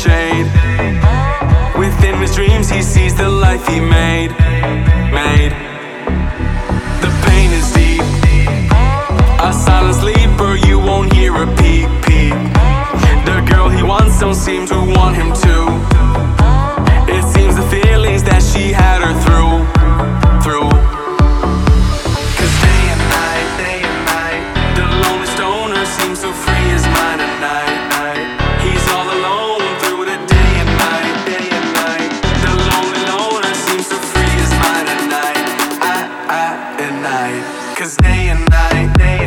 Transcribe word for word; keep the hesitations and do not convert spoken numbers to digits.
shade. Within his dreams he sees the life he made, made. The pain is deep, a silent sleeper, you won't hear a peep, peep. The girl he wants don't seem to want him to. It seems the feelings that she had her through, through. Cause day and night, day and night, the lonely stoner seems to free his mind at night, night. He's all alone through the day and night, day and night. The lonely loner seems to free his mind at night, I, I, at night. Cause day and night, day